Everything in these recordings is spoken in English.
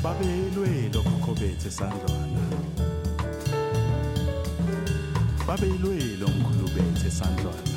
babelwe lokho khobethe sandlwana babelwe lo mkhulubethe sandlwana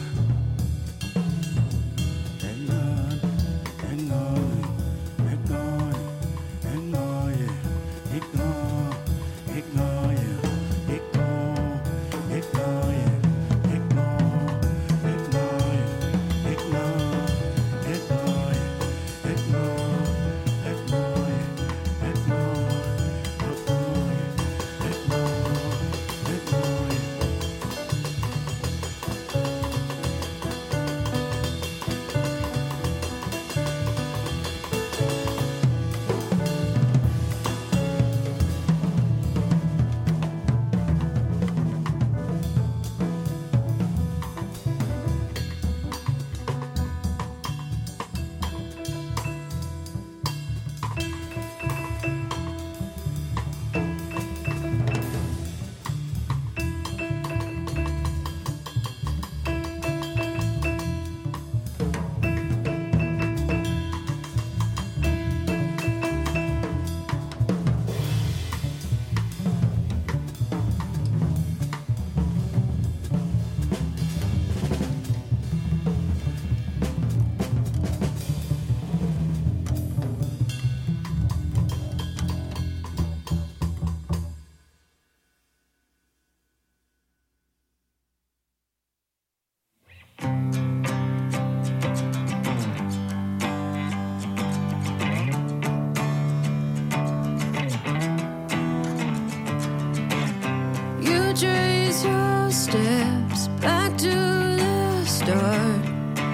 Trace your steps back to the start.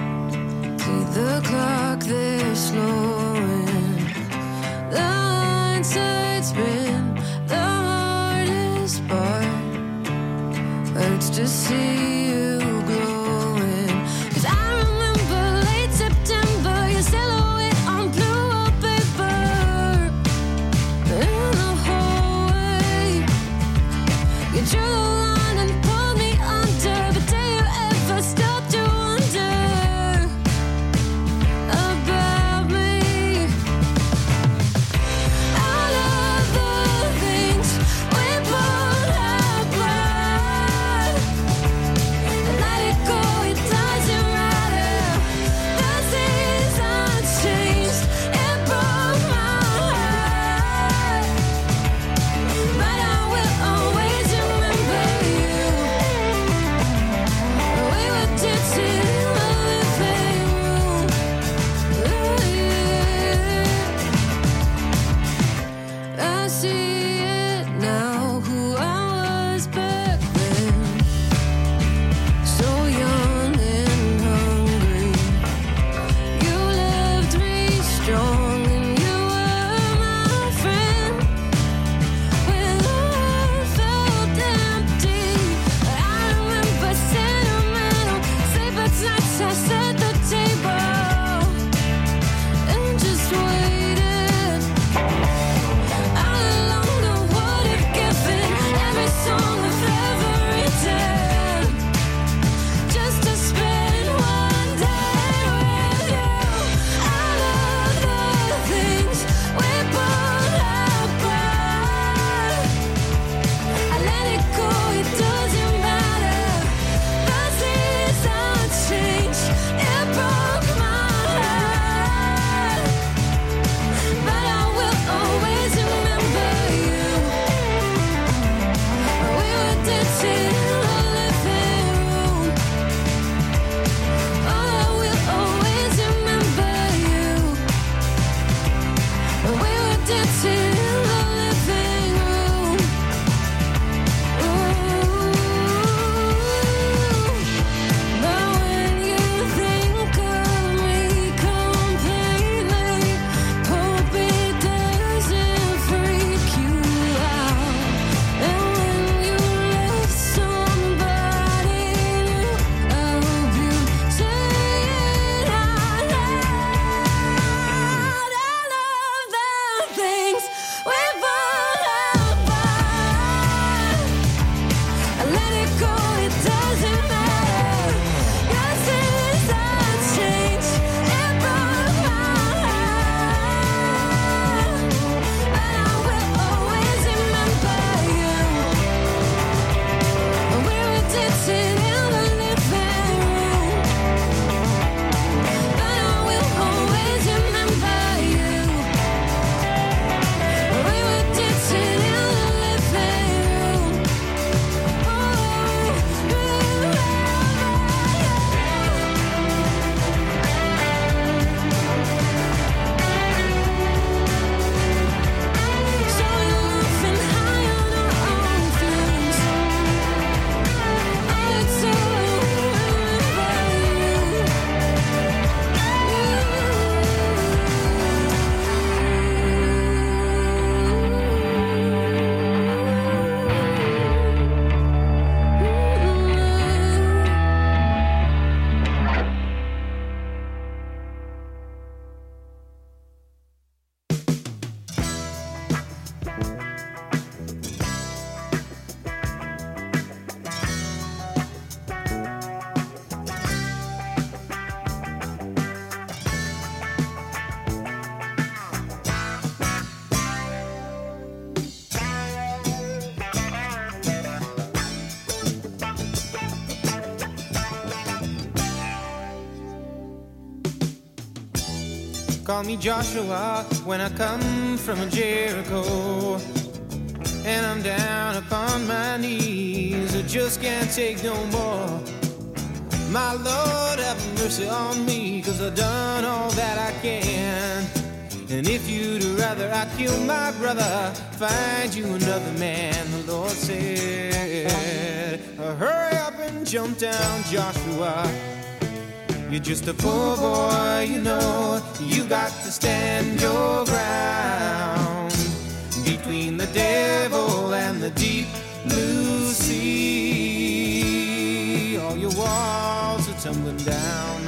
See the clock there slowing. The hindsight spin, the hardest part. Hurts to see you glowing. 'Cause I remember late September, your silhouette on blue wallpaper. In the hallway, you drew the line and pulled me under. But do you ever stop to wonder about me? All of the things we both have tried, and let it go, it doesn't matter. The seasons changed, it broke my heart, but I will always remember you. We were dancing in the living room. I see it now, who I was back then. So young and hungry. You left me strong and you were my friend. When all felt empty, I remember sentimental sleepless nights. I set the table and just waited. All along I would have given every song I've ever written, just to spend one day with you. All of the things we both have tried, I let it go, it doesn't matter. The seasons changed, it broke my heart, but I will always remember you. We were dancing in the living room. Oh, I will always remember you. We were dancing in the living room. But when you think of me completely, hope it doesn't freak you out. And when you love somebody new, I hope you say it out loud. I love the things Call me Joshua when I come from Jericho, and I'm down upon my knees. I just can't take no more. My Lord, have mercy on me, 'cause I've done all that I can. And if you'd rather I kill my brother, find you another man, the Lord said. Hurry up and jump down, Joshua. You're just a poor boy, you know. You got to stand your ground between the devil and the deep blue sea. All your walls are tumbling down.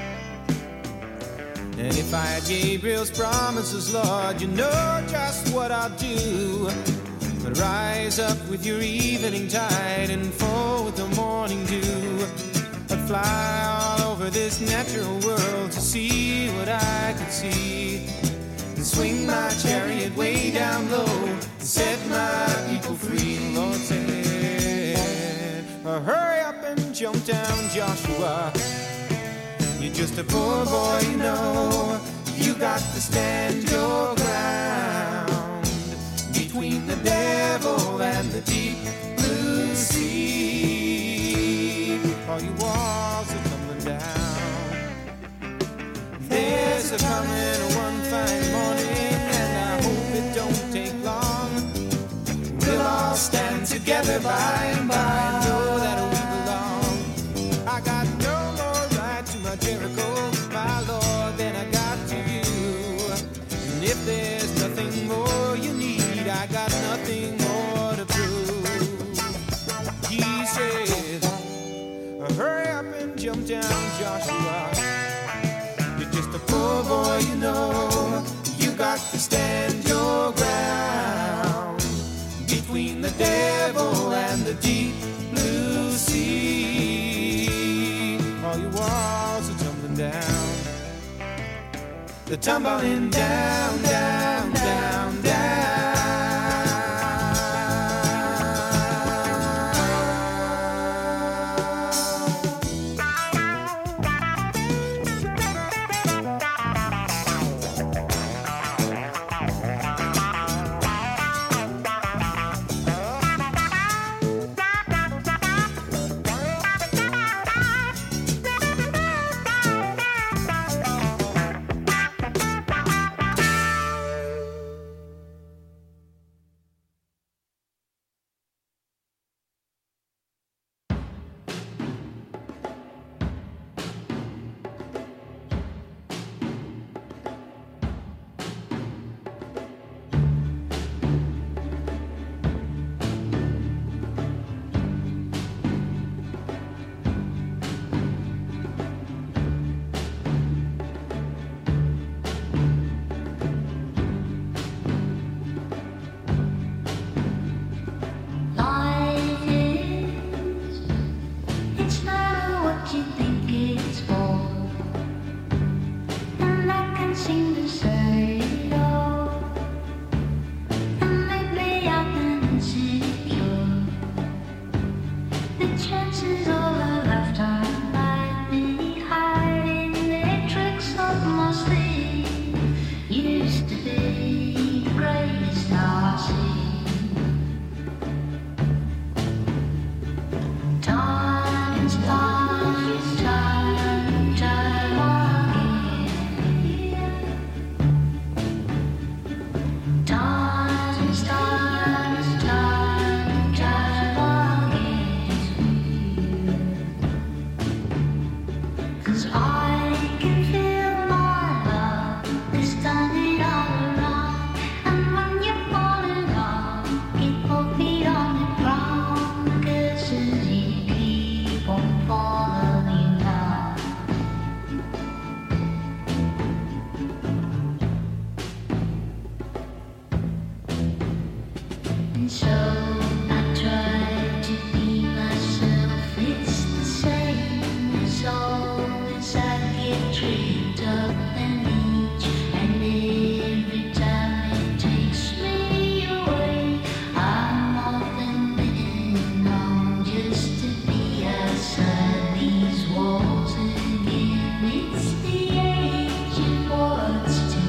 And if I had Gabriel's promises, Lord, you know just what I'll do. But rise up with your evening tide and fall with the morning dew. I'd fly all over this natural world to see what I could see, and swing my chariot way down low to set my people free. The Lord said, hurry up and jump down, Joshua. You're just a poor boy, you know. You got to stand your ground between the devil and the deep blue sea. All your walls are tumbling down. There's a coming one fine morning, and I hope it don't take long. We'll all stand together by and by and know that we belong. I got no more right to my Jericho, my Lord, than I got to you. And if there's nothing more you need, I got nothing more to prove. He said, hurry up and jump down, Joshua. You're just a poor boy, you know. You got to stand your ground between the devil and the deep blue sea. All your walls are tumbling down. They're tumbling down, down, down, down. These walls again, it's the age of what's to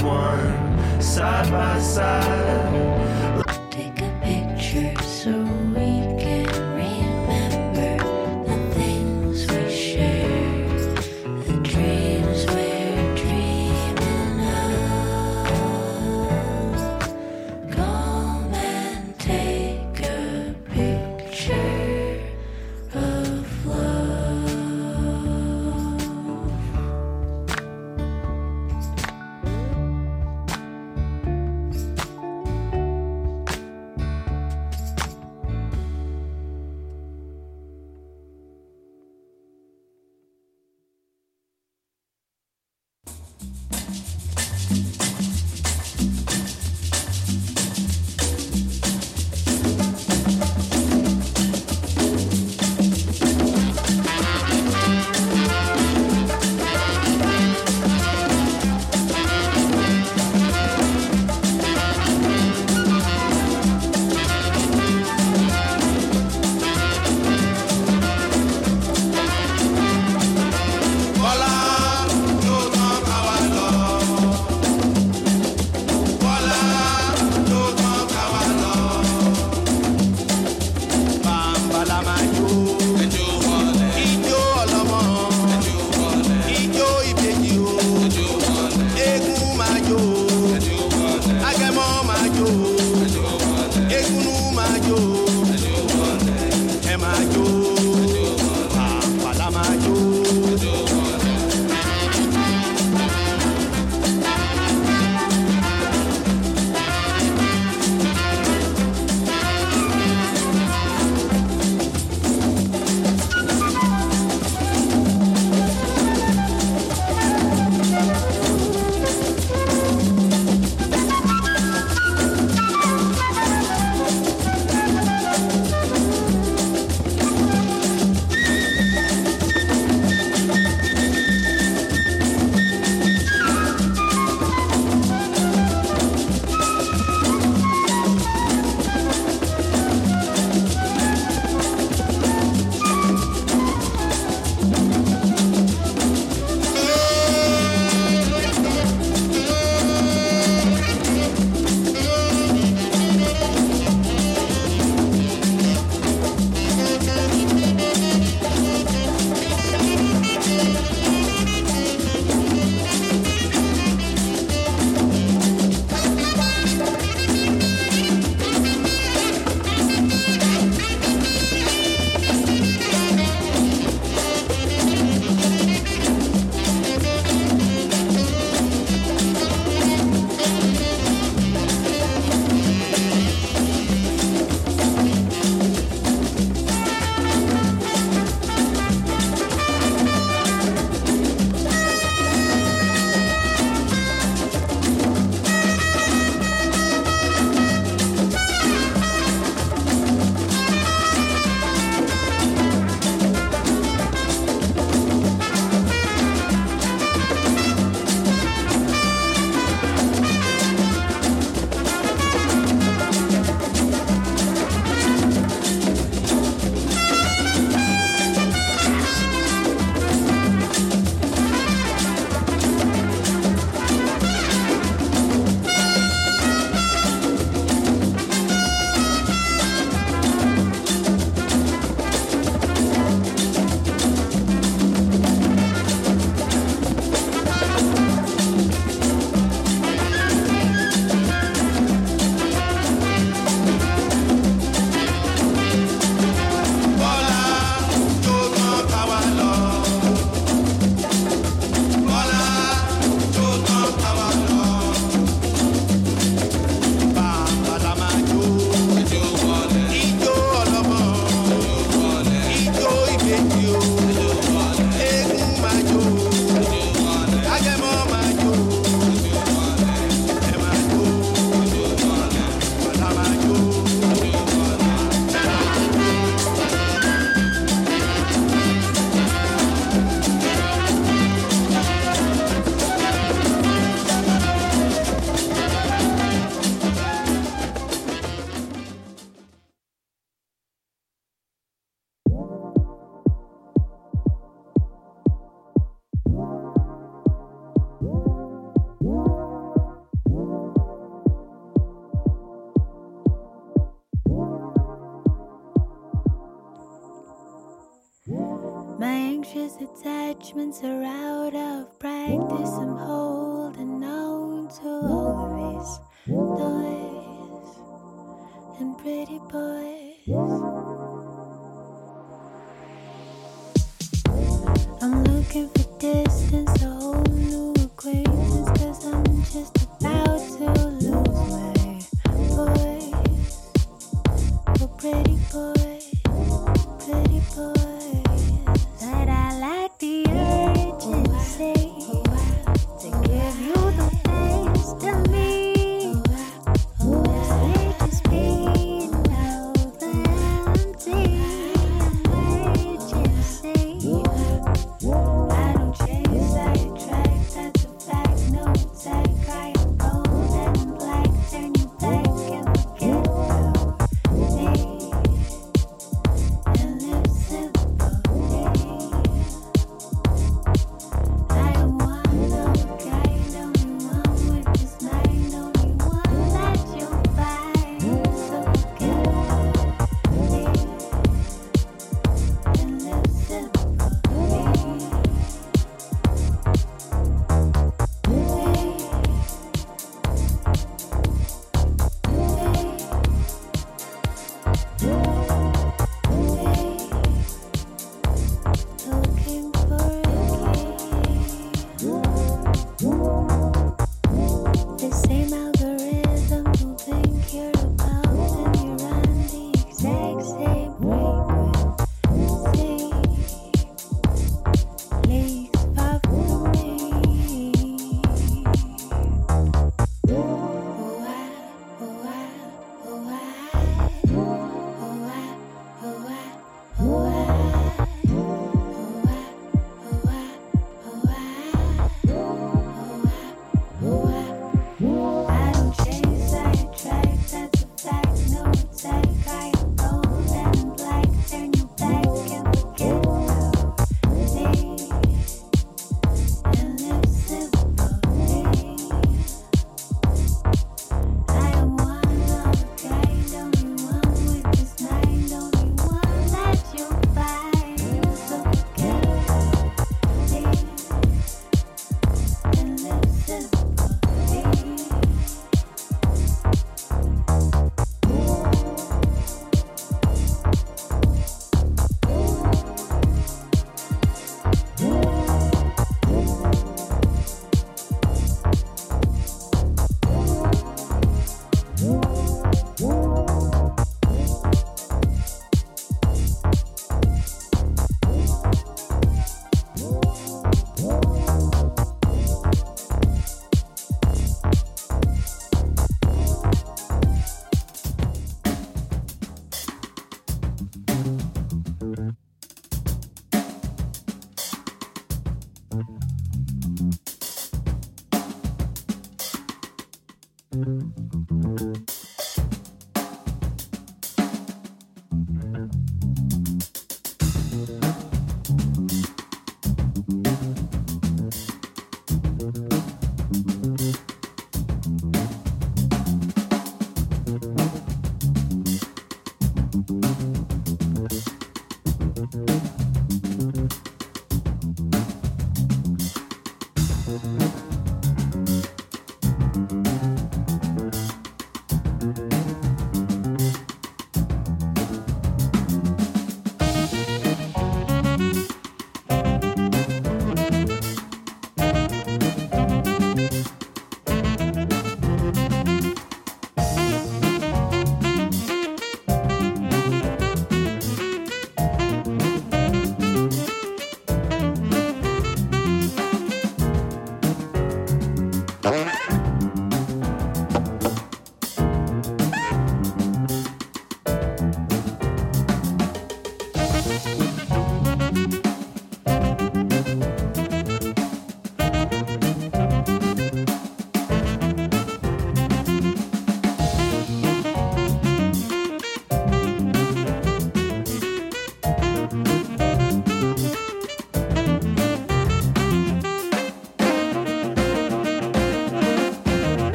one, side by side. Take a picture so we can remember the things we share, the dreams we're dreaming of. Come and take a picture of love. My anxious attachments are out of practice. I'm holding on to all these toys and pretty boys. I'm looking for distance, a whole new acquaintance, 'cause I'm just about to lose my voice. For pretty boys, pretty boys. But I like the urgency to give you the best of me. Sweet to speed of the empty emergency. I don't chase, I attract, that's a fact, no attack. I am gold and black, turn you back and forget about me. And live simply. I am one of a kind, only one with this mind, only one that you'll find. So forget about me and live simply. Looking for a key. The same algorithm will think you're about, and you're on the exact same frequency. Please far from me. Oh, I, oh, I, oh, I, oh, I, oh, I, oh, I. I don't chase, I attract, that's a fact, no attack. I am gold and black, turn you back and forget about me and live simply. I am one of a kind, only one with this mind, only one that you'll find. So forget about me and live simply.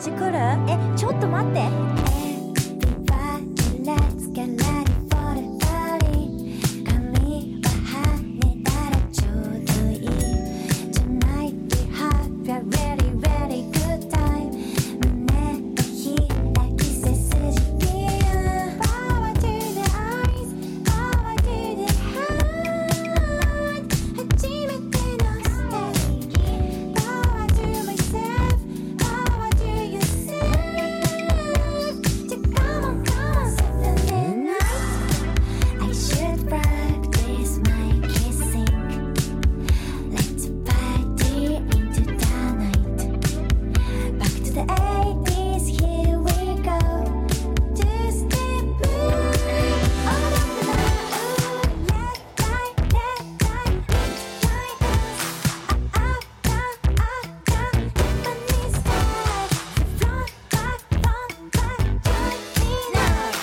ち来る？ちょっと待って。Everybody, let's get ready for the party. 髪は跳ねたらちょうどいい。Tonight we have a very, very good time. 胸を開き背筋ピン。Power to the eyes, power to the heart. 初めてのステージ。Power to myself, power to yourself. So come on, come on, Saturday night. I should practice my kissing. Let's party into the night. Back to the 80s, here we go. Two-step move. All of the night, let light dance. Up, Japanese style. Front, back, join me now.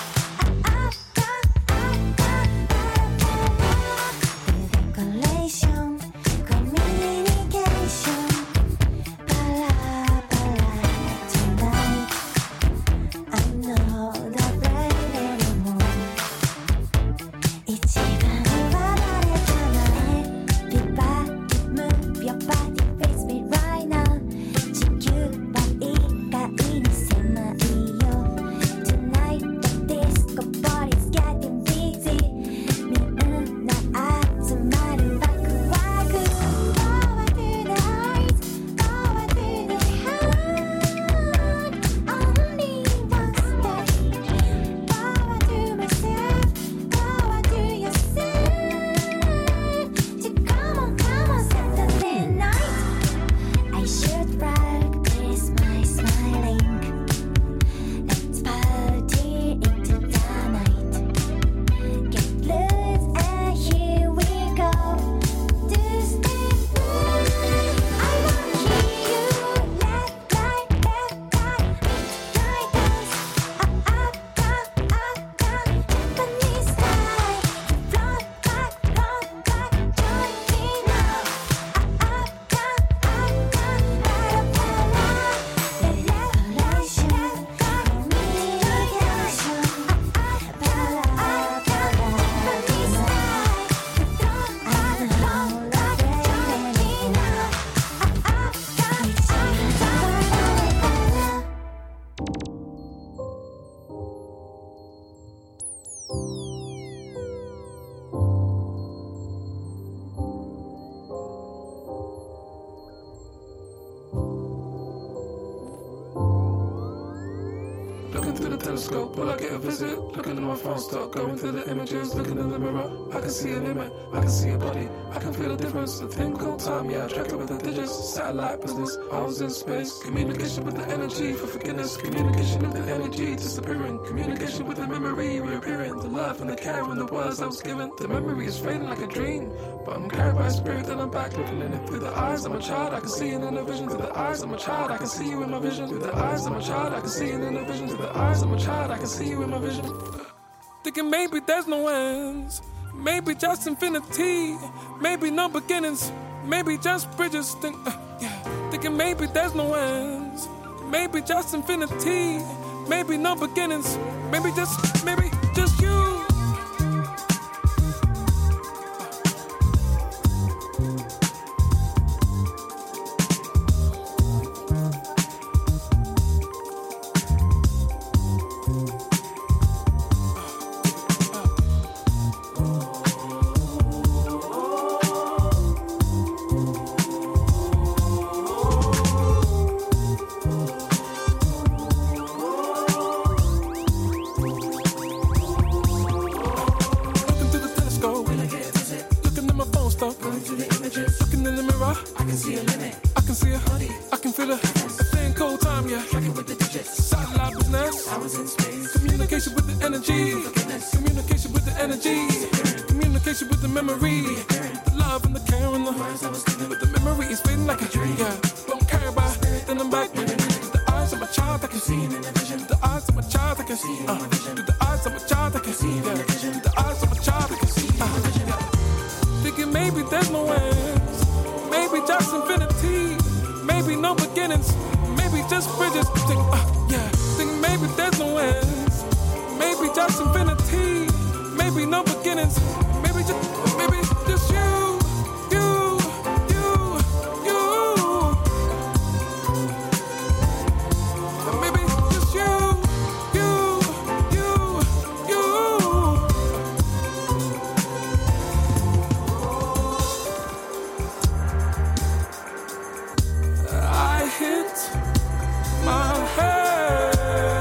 Decoration, communication. Bala, tonight. I'm not afraid anymore. 一番離れたな。Everybody move your body, face me right now. 地球は意外に狭いよ。Tonight the disco party's getting busy. みんな集まるワクワク。Power to the eyes, power to the heart. Only one stage. Power to myself, power to yourself. So come on, Saturday night. I should practice my smiling. Let's party into the night. Get loose and here we go. Two-step move. I wanna hear you. Let light dance. Up, Japanese style. Front, back, join me now. Decoration, communication. Japanese style. I'm not afraid anymore. Looking through the telescope, will I get a visit? Looking at my phone, start going through the images. Looking in the mirror, I can see a limit, I can see a body, I can feel a difference. A thing called time, yeah, I track it with the digits. Satellite business, I was in space. Communication with the energy for forgiveness. Communication with the energy disappearing. Communication with the memory reappearing. The love and the care and the words I was given. The memory is fading like a dream, but I'm carried by a spirit that I'm back looking in it. Through the eyes of my child, I can see it in a vision. Through the eyes of my child, I can see you in my vision. Through the eyes of my child, I can see it in a vision. Through the eyes of my child, I can see you in my vision. Thinking maybe there's no ends, maybe just infinity, maybe no beginnings, maybe just bridges. Thinking maybe there's no ends, maybe just infinity, maybe no beginnings, maybe just you. Looking in the mirror, I can see a limit, I can see a body, I can feel a thing called time, yeah. Tracking with the digits, satellite business, I was in space. Communication with the energy, communication with the energy, communication with the memory, the love and the care and the words I was given. But the memory is fading like a dream, yeah. Don't care about it, then I'm back with it. The eyes of my child, I can see it in a vision. The eyes of my child, I can see it in a vision. The eyes of my child, I can see it in a vision. The eyes of my child, I can see it in a vision. Thinking maybe there's no ends, maybe just infinity, maybe no beginnings, maybe just bridges. friends. Maybe just you. Maybe just you. I hit my head.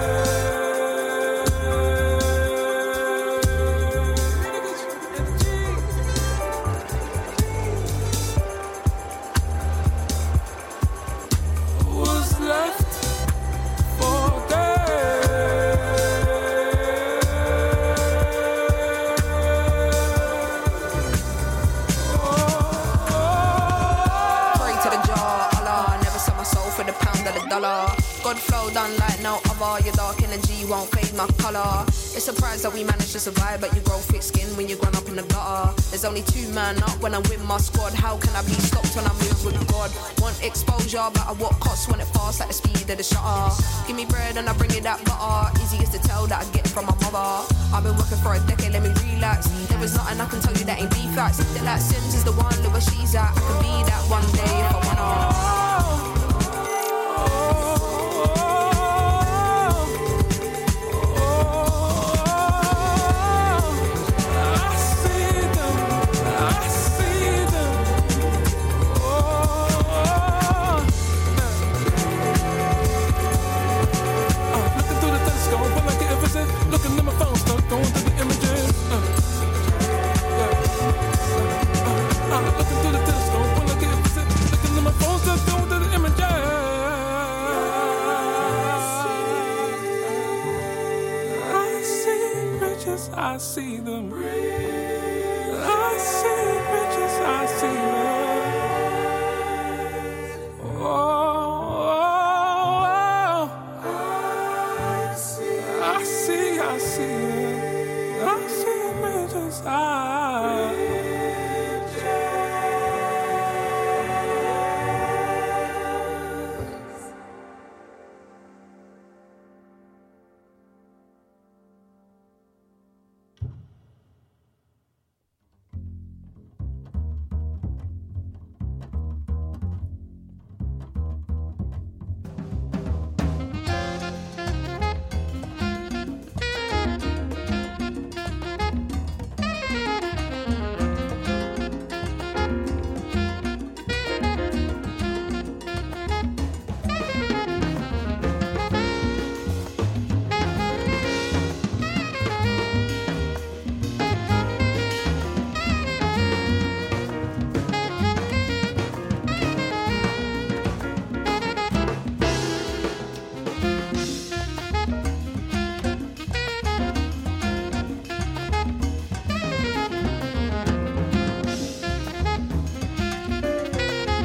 Was left for Pray to the jar, Allah. Never sell my soul for the pound or the dollar. God flow done like no other. Your dark energy won't fade my color. It's a surprise that we managed to survive, but you grow thick skin when you're grown up in the gutter. There's only 2 man up when I'm with my squad. How can I be stopped when I move with God? Want exposure, but at what cost when it fast like the speed of the shutter? Give me bread and I bring it that butter. Easiest to tell that I get from my mother. I've been working for a decade, let me relax. There is nothing I can tell you that ain't beef facts. That like Sims is the one, look where she's at. I could be that one day if I wanna. Looking at my phone, start going through the images. Looking through the telescope, when I get visit. Looking at my phone, start going through the images. I see riches, I see them. I see riches, I see them.